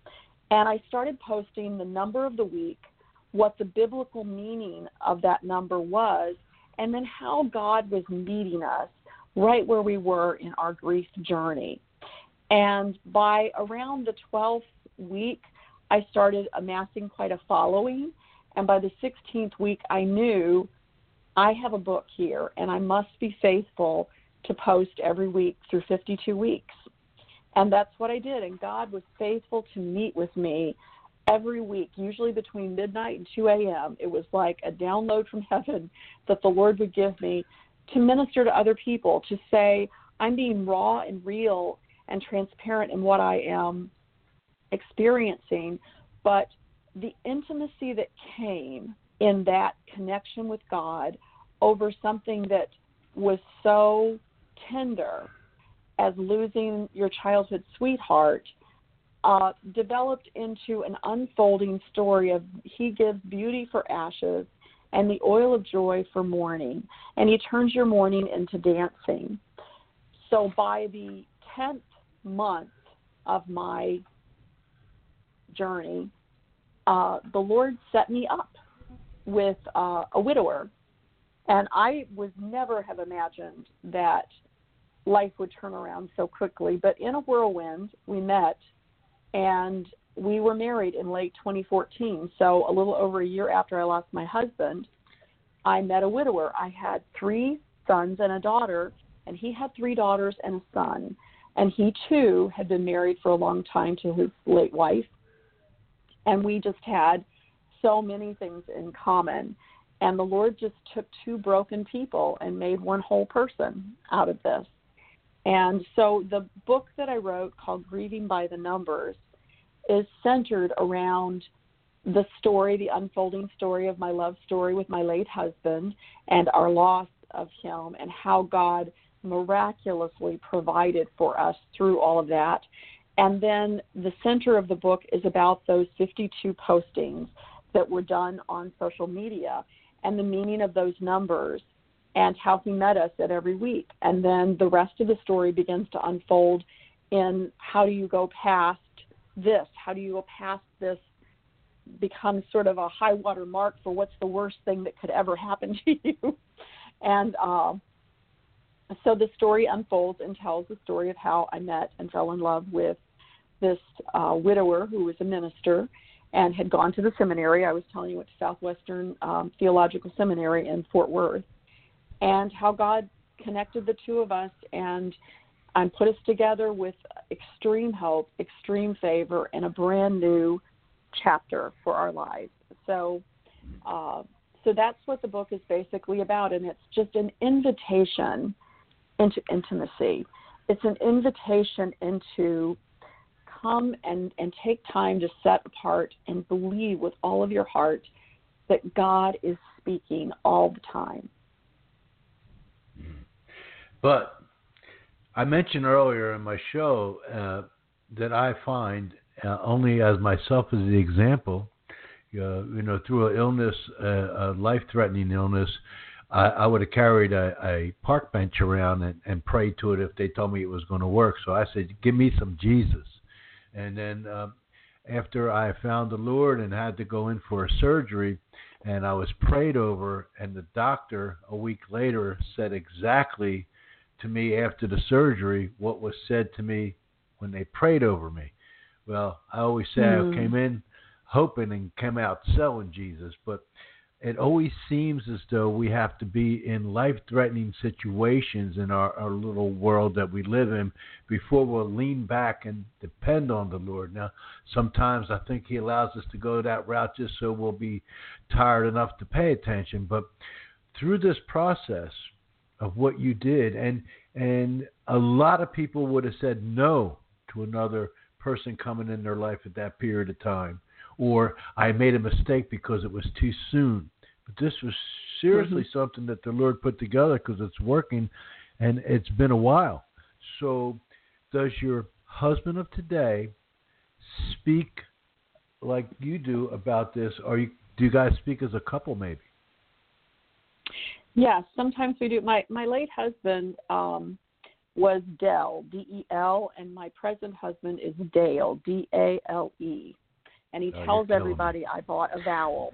And I started posting the number of the week, what the biblical meaning of that number was, and then how God was meeting us right where we were in our grief journey. And by around the 12th week, I started amassing quite a following. And by the 16th week, I knew I have a book here, and I must be faithful to post every week through 52 weeks. And that's what I did. And God was faithful to meet with me every week, usually between midnight and 2 a.m. It was like a download from heaven that the Lord would give me to minister to other people, to say, I'm being raw and real and transparent in what I am experiencing. But the intimacy that came in that connection with God over something that was so tender as losing your childhood sweetheart developed into an unfolding story of He gives beauty for ashes and the oil of joy for mourning, and He turns your mourning into dancing. So by the 10th month of my journey, the Lord set me up with a widower, and I would never have imagined that life would turn around so quickly. But in a whirlwind, we met, and we were married in late 2014. So a little over a year after I lost my husband, I met a widower. I had 3 sons and a daughter, and he had 3 daughters and a son. And he, too, had been married for a long time to his late wife. And we just had so many things in common. And the Lord just took 2 broken people and made one whole person out of this. And so the book that I wrote, called Grieving by the Numbers, is centered around the story, the unfolding story of my love story with my late husband and our loss of him, and how God miraculously provided for us through all of that. And then the center of the book is about those 52 postings that were done on social media and the meaning of those numbers and how He met us at every week. And then the rest of the story begins to unfold in how do you go past this? How do you go past this? Becomes sort of a high water mark for what's the worst thing that could ever happen to you. And so the story unfolds and tells the story of how I met and fell in love with this widower who was a minister and had gone to the seminary. I was telling you, went to Southwestern Theological Seminary in Fort Worth, and how God connected the 2 of us and put us together with extreme hope, extreme favor, and a brand new chapter for our lives. So that's what the book is basically about, and it's just an invitation into intimacy. It's an invitation into come and take time to set apart and believe with all of your heart that God is speaking all the time. But I mentioned earlier in my show that I find only as myself as the example, through an illness, a life-threatening illness, I would have carried a park bench around and prayed to it if they told me it was going to work. So I said, give me some Jesus. And then after I found the Lord and had to go in for a surgery, and I was prayed over, and the doctor a week later said exactly to me after the surgery what was said to me when they prayed over me. Well, I always say I came in hoping and came out selling Jesus, but it always seems as though we have to be in life-threatening situations in our little world that we live in before we'll lean back and depend on the Lord. Now, sometimes I think He allows us to go that route just so we'll be tired enough to pay attention. But through this process of what you did, and a lot of people would have said no to another person coming in their life at that period of time, or I made a mistake because it was too soon. But this was seriously something that the Lord put together because it's working, and it's been a while. So does your husband of today speak like you do about this, or do you guys speak as a couple maybe? Yes, sometimes we do. My late husband was Del, D-E-L, and my present husband is Dale, D-A-L-E. and he tells everybody I bought a vowel.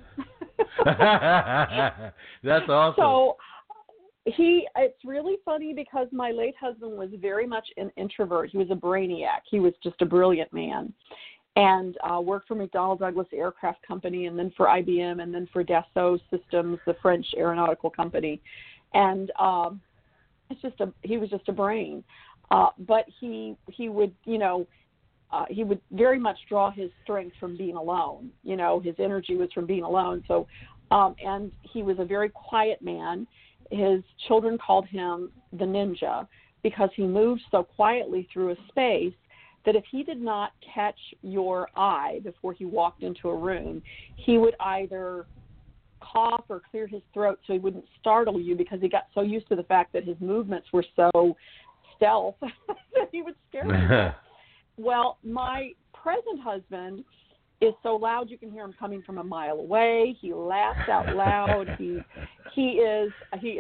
That's awesome. So it's really funny because my late husband was very much an introvert. He was a brainiac. He was just a brilliant man, and worked for McDonnell Douglas Aircraft Company, and then for IBM, and then for Dassault Systems, the French aeronautical company. And he was just a brain. But he would, he would very much draw his strength from being alone. His energy was from being alone. So, and he was a very quiet man. His children called him the ninja because he moved so quietly through a space that if he did not catch your eye before he walked into a room, he would either cough or clear his throat so he wouldn't startle you, because he got so used to the fact that his movements were so stealth that he would scare you. Well, my present husband is so loud you can hear him coming from a mile away. He laughs out loud. He is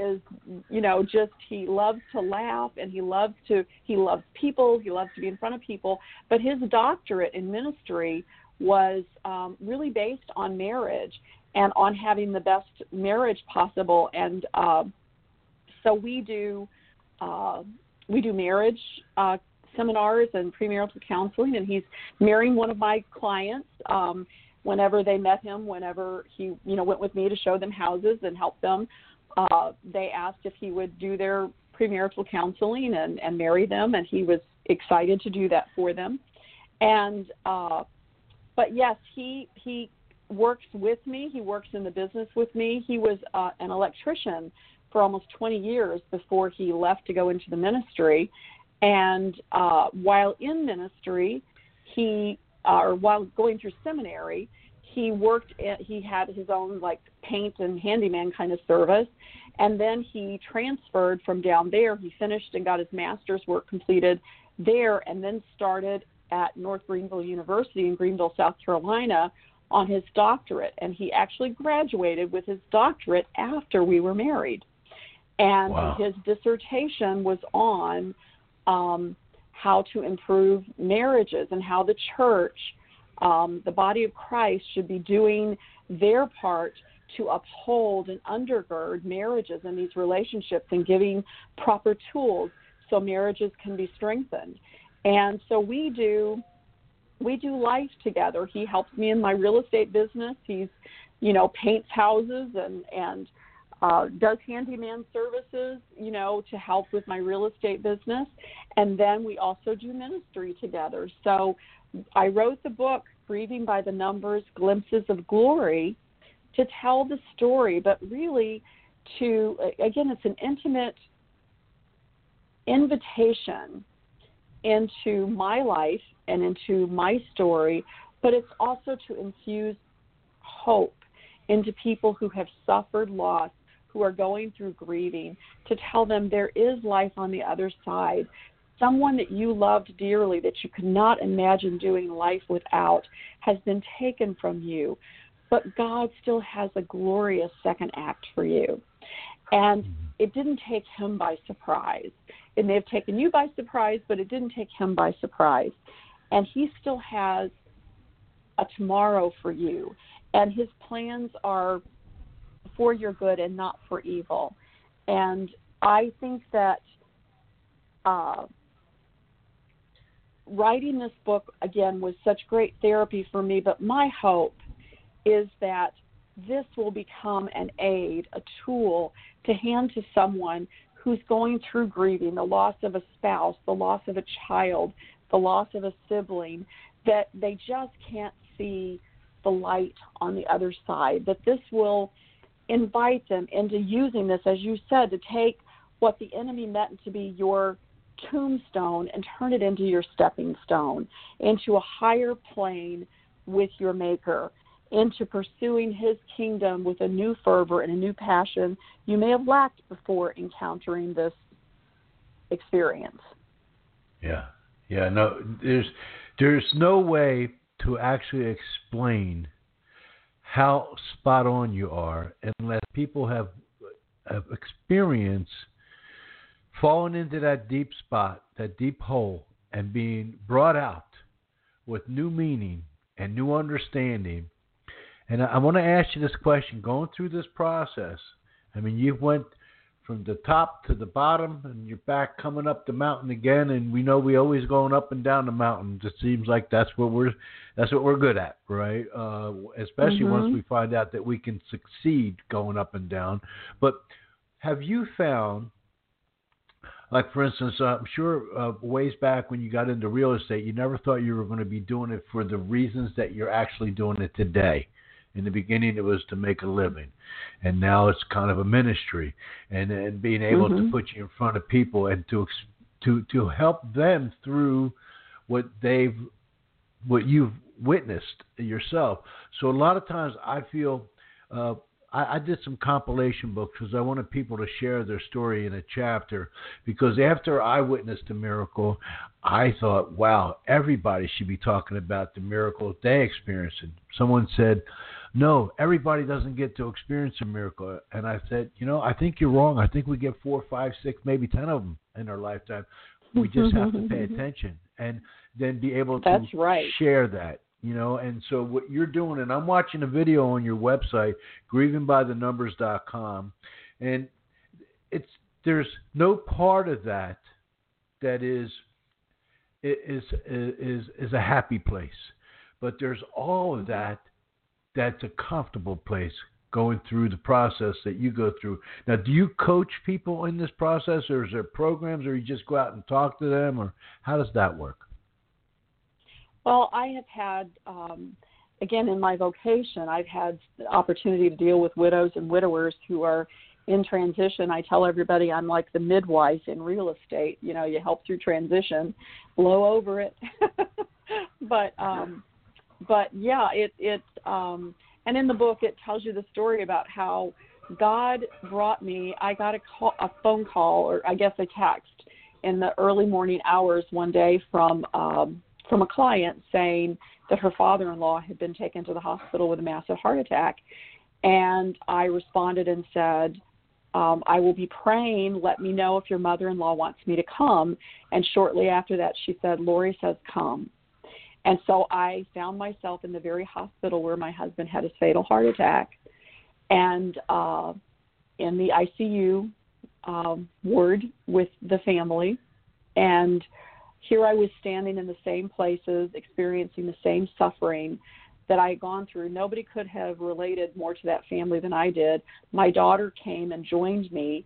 he loves to laugh, and he loves people. He loves to be in front of people. But his doctorate in ministry was really based on marriage and on having the best marriage possible. And so we do marriage seminars and premarital counseling, and he's marrying one of my clients. Whenever they met him, whenever he went with me to show them houses and help them, they asked if he would do their premarital counseling and marry them, and he was excited to do that for them. And but yes, he works with me. He works in the business with me. He was an electrician for almost 20 years before he left to go into the ministry. And while in ministry, while going through seminary, he had his own paint and handyman kind of service. And then he transferred from down there. He finished and got his master's work completed there, and then started at North Greenville University in Greenville, South Carolina, on his doctorate. And he actually graduated with his doctorate after we were married. And wow. His dissertation was on how to improve marriages and how the church, the body of Christ, should be doing their part to uphold and undergird marriages and these relationships, and giving proper tools so marriages can be strengthened. And so we do life together. He helps me in my real estate business. He's, paints houses and does handyman services, to help with my real estate business. And then we also do ministry together. So I wrote the book, Grieving by the Numbers, Glimpses of Glory, to tell the story, but really it's an intimate invitation into my life and into my story, but it's also to infuse hope into people who have suffered loss, who are going through grieving, to tell them there is life on the other side. Someone that you loved dearly, that you could not imagine doing life without, has been taken from you, but God still has a glorious second act for you. And it didn't take him by surprise. It may have taken you by surprise, but it didn't take him by surprise. And he still has a tomorrow for you. And his plans are for your good and not for evil. And I think that writing this book, again, was such great therapy for me, but my hope is that this will become an aid, a tool to hand to someone who's going through grieving, the loss of a spouse, the loss of a child, the loss of a sibling, that they just can't see the light on the other side, that this will invite them into using this, as you said, to take what the enemy meant to be your tombstone and turn it into your stepping stone, into a higher plane with your Maker, into pursuing his kingdom with a new fervor and a new passion you may have lacked before encountering this experience. Yeah. No, there's no way to actually explain how spot on you are unless people have experienced falling into that deep spot, that deep hole, and being brought out with new meaning and new understanding. And I want to ask you this question, going through this process. I mean, you went from the top to the bottom, and you're back coming up the mountain again. And we know we always going up and down the mountain. It seems like that's what we're good at, right? Especially once we find out that we can succeed going up and down. But have you found, like for instance, I'm sure ways back when you got into real estate, you never thought you were going to be doing it for the reasons that you're actually doing it today. In the beginning, it was to make a living, and now it's kind of a ministry, and being able to put you in front of people and to help them through what you've witnessed yourself. So a lot of times I feel I did some compilation books because I wanted people to share their story in a chapter, because after I witnessed a miracle, I thought, wow, everybody should be talking about the miracle they experienced. And someone said, no, everybody doesn't get to experience a miracle. And I said, I think you're wrong. I think we get 4, 5, 6, maybe 10 of them in our lifetime. We just have to pay attention and then be able to share that. And so what you're doing, and I'm watching a video on your website, grievingbythenumbers.com, and there's no part of that is a happy place, but there's all of that's a comfortable place going through the process that you go through. Now, do you coach people in this process, or is there programs, or you just go out and talk to them, or how does that work? Well, I have had, again, in my vocation, I've had the opportunity to deal with widows and widowers who are in transition. I tell everybody I'm like the midwife in real estate. You help through transition, blow over it. But yeah, and in the book it tells you the story about how God brought me. I got a phone call, or I guess a text, in the early morning hours one day from a client saying that her father-in-law had been taken to the hospital with a massive heart attack. And I responded and said, I will be praying. Let me know if your mother-in-law wants me to come. And shortly after that, she said, Lori says, come. And so I found myself in the very hospital where my husband had his fatal heart attack, and in the ICU ward with the family. And here I was standing in the same places, experiencing the same suffering that I had gone through. Nobody could have related more to that family than I did. My daughter came and joined me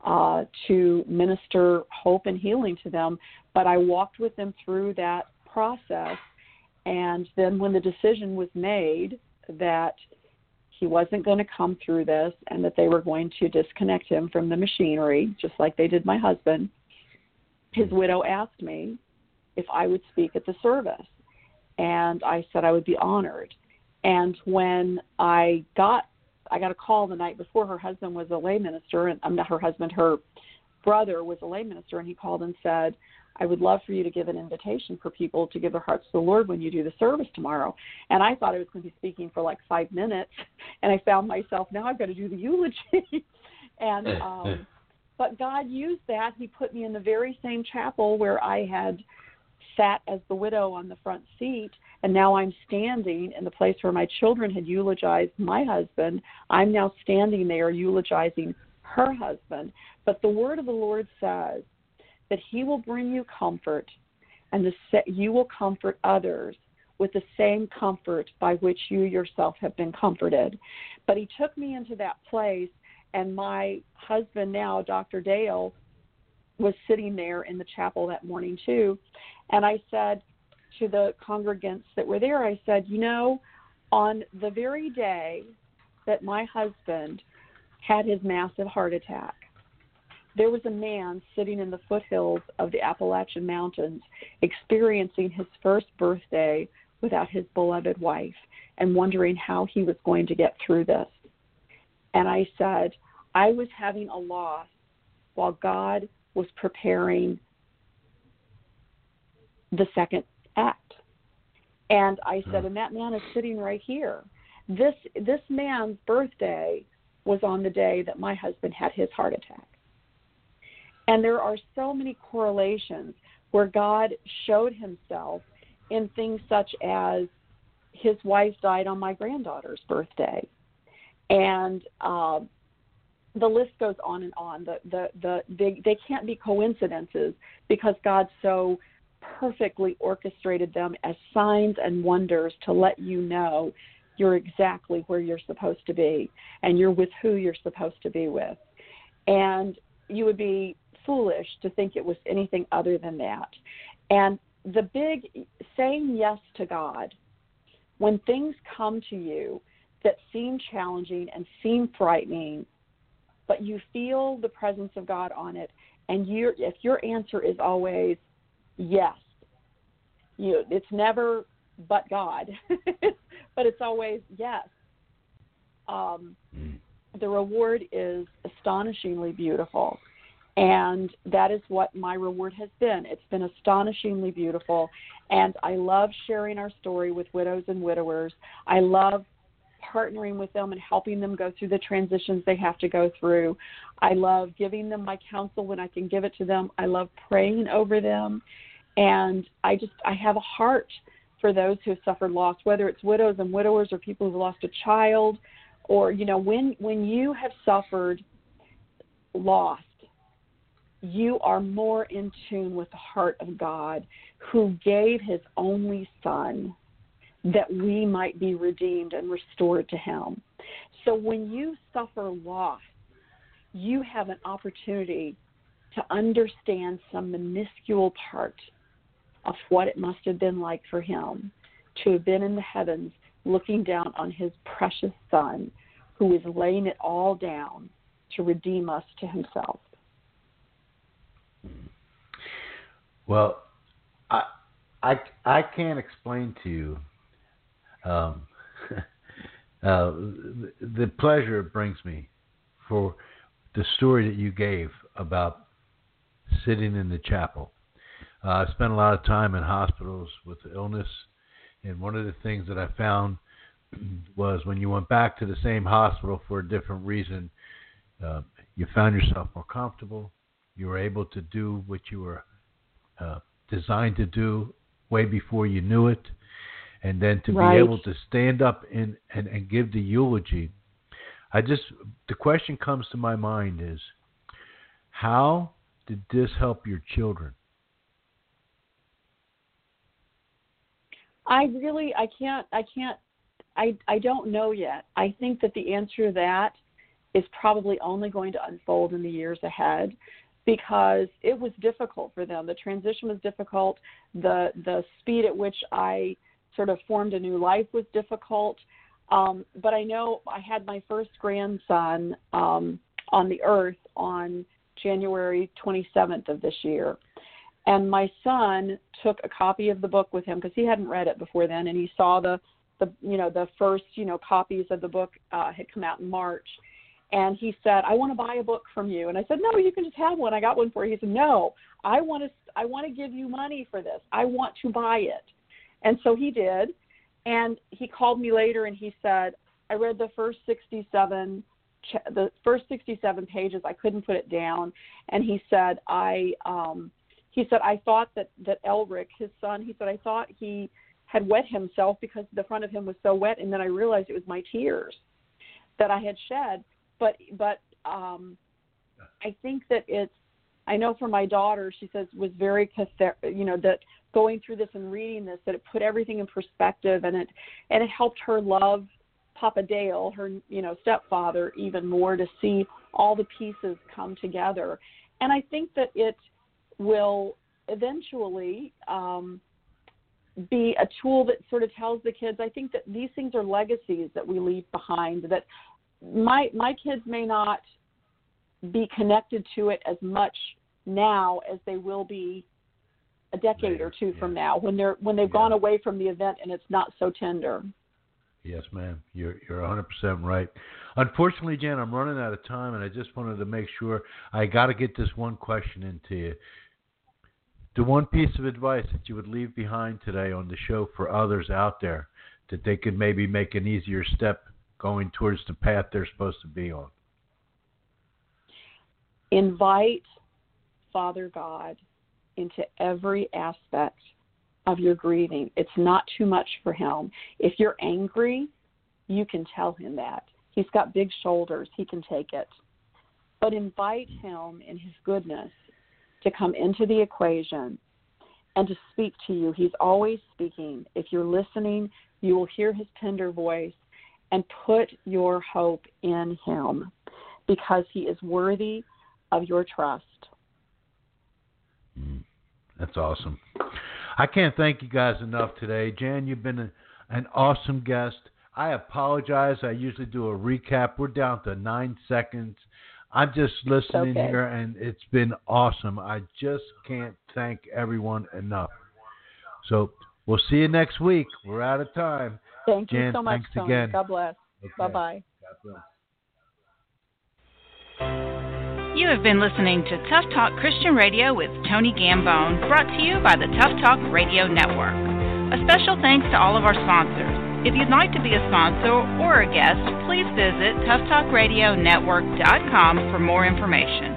to minister hope and healing to them, but I walked with them through that process. And then when the decision was made that he wasn't going to come through this and that they were going to disconnect him from the machinery, just like they did my husband, his widow asked me if I would speak at the service. And I said I would be honored. And when I got a call the night before, her husband was a lay minister, and not her husband, her brother was a lay minister, and he called and said, I would love for you to give an invitation for people to give their hearts to the Lord when you do the service tomorrow. And I thought I was going to be speaking for like 5 minutes, and I found myself, now I've got to do the eulogy. And but God used that. He put me in the very same chapel where I had sat as the widow on the front seat, and now I'm standing in the place where my children had eulogized my husband. I'm now standing there eulogizing her husband. But the word of the Lord says that he will bring you comfort, and you will comfort others with the same comfort by which you yourself have been comforted. But he took me into that place, and my husband now, Dr. Dale, was sitting there in the chapel that morning too. And I said to the congregants that were there, I said, on the very day that my husband had his massive heart attack, there was a man sitting in the foothills of the Appalachian Mountains experiencing his first birthday without his beloved wife and wondering how he was going to get through this. And I said, I was having a loss while God was preparing the second act. And I said, and that man is sitting right here. This man's birthday was on the day that my husband had his heart attack. And there are so many correlations where God showed himself in things such as his wife died on my granddaughter's birthday. And the list goes on and on. They can't be coincidences because God so perfectly orchestrated them as signs and wonders to let you know you're exactly where you're supposed to be and you're with who you're supposed to be with. And you would be foolish to think it was anything other than that. And the big saying yes to God, when things come to you that seem challenging and seem frightening, but you feel the presence of God on it, and if your answer is always yes, it's never but God, but it's always yes. The reward is astonishingly beautiful, and that is what my reward has been. It's been astonishingly beautiful, and I love sharing our story with widows and widowers. I love partnering with them and helping them go through the transitions they have to go through. I love giving them my counsel when I can give it to them. I love praying over them. And I have a heart for those who have suffered loss, whether it's widows and widowers or people who've lost a child, or, when you have suffered loss, you are more in tune with the heart of God, who gave his only son that we might be redeemed and restored to him. So when you suffer loss, you have an opportunity to understand some minuscule part of what it must have been like for him to have been in the heavens looking down on his precious son, who is laying it all down to redeem us to himself. Well, I can't explain to you the pleasure it brings me for the story that you gave about sitting in the chapel. I spent a lot of time in hospitals with illness, and one of the things that I found was when you went back to the same hospital for a different reason, you found yourself more comfortable. You were able to do what you were designed to do way before you knew it. And then to be able to stand up and give the eulogy. The question comes to my mind is, how did this help your children? I don't know yet. I think that the answer to that is probably only going to unfold in the years ahead, because it was difficult for them. The transition was difficult. The speed at which I sort of formed a new life was difficult. But I know I had my first grandson on the earth on January 27th of this year. And my son took a copy of the book with him because he hadn't read it before then, and he saw the first copies of the book had come out in March. And he said, "I want to buy a book from you." And I said, "No, you can just have one. I got one for you." He said, "No, I want to give you money for this. I want to buy it." And so he did. And he called me later and he said, "I read the first 67 pages. I couldn't put it down." And he said, I thought that Elric, his son, he said, I thought he had wet himself because the front of him was so wet, and then I realized it was my tears that I had shed. But I think that I know for my daughter, she says, was very that going through this and reading this, that it put everything in perspective, and it helped her love Papa Dale, her stepfather, even more, to see all the pieces come together. And I think that it will eventually be a tool that sort of tells the kids, I think that these things are legacies that we leave behind, that my kids may not be connected to it as much now as they will be a decade or two from now, when they've gone away from the event and it's not so tender. Yes, ma'am. You're 100% right. Unfortunately, Jan, I'm running out of time, and I just wanted to make sure I got to get this one question into you. The one piece of advice that you would leave behind today on the show for others out there, that they could maybe make an easier step going towards the path they're supposed to be on. Invite Father God into every aspect of your grieving. It's not too much for him. If you're angry, you can tell him that. He's got big shoulders. He can take it. But invite him in his goodness to come into the equation and to speak to you. He's always speaking. If you're listening, you will hear his tender voice, and put your hope in him because he is worthy of your trust. That's awesome. I can't thank you guys enough today. Jan, you've been an awesome guest. I apologize. I usually do a recap. We're down to 9 seconds. I'm just listening here, and it's been awesome. I just can't thank everyone enough. So we'll see you next week. We're out of time. Thank Jan, you so much, thanks Tony. again. God bless. Okay. Bye-bye. God bless. You have been listening to Tough Talk Christian Radio with Tony Gambone, brought to you by the Tough Talk Radio Network. A special thanks to all of our sponsors. If you'd like to be a sponsor or a guest, please visit toughtalkradionetwork.com for more information.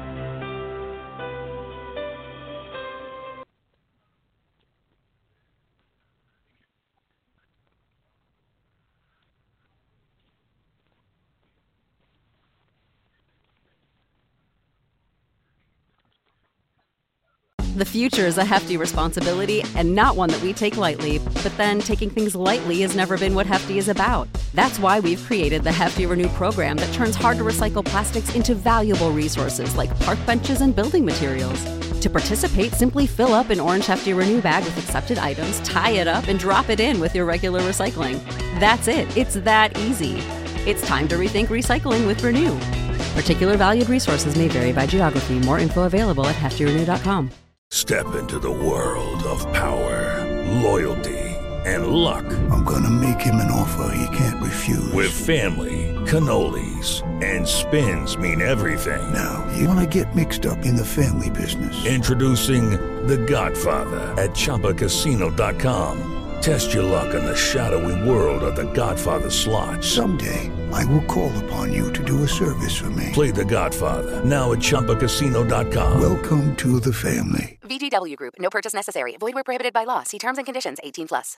The future is a hefty responsibility and not one that we take lightly, but then taking things lightly has never been what Hefty is about. That's why we've created the Hefty Renew program that turns hard-to-recycle plastics into valuable resources like park benches and building materials. To participate, simply fill up an orange Hefty Renew bag with accepted items, tie it up, and drop it in with your regular recycling. That's it. It's that easy. It's time to rethink recycling with Renew. Particular valued resources may vary by geography. More info available at heftyrenew.com. Step into the world of power, loyalty, and luck. I'm gonna make him an offer he can't refuse. With family, cannolis, and spins mean everything. Now, you wanna get mixed up in the family business. Introducing The Godfather at ChumbaCasino.com. Test your luck in the shadowy world of The Godfather slot. Someday, I will call upon you to do a service for me. Play The Godfather, now at ChumbaCasino.com. Welcome to the family. VGW Group. No purchase necessary. Void where prohibited by law. See terms and conditions. 18+.